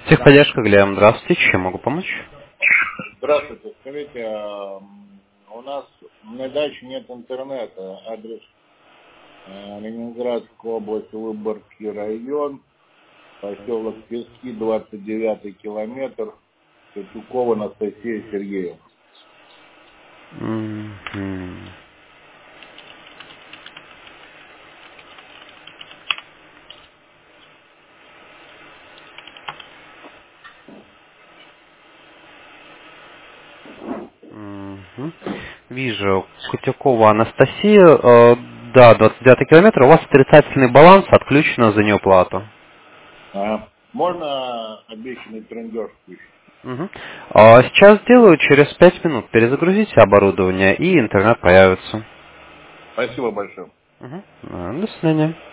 Техподдержка, Глеб, здравствуйте, чем могу помочь? Здравствуйте. Скажите, у нас на даче нет интернета. Адрес Ленинградская область, Выборгский район, поселок Пески, 29-й километр, Петухова Анастасия Сергеевна. Мгм. Мгм. Вижу, Кутякова Анастасия, да, 29 километр, у вас отрицательный баланс, отключено за неуплату. Можно обещанный трендеж включить? Мгм. Сейчас сделаю, через 5 минут перезагрузите оборудование и интернет появится. Спасибо большое. Мгм. До свидания.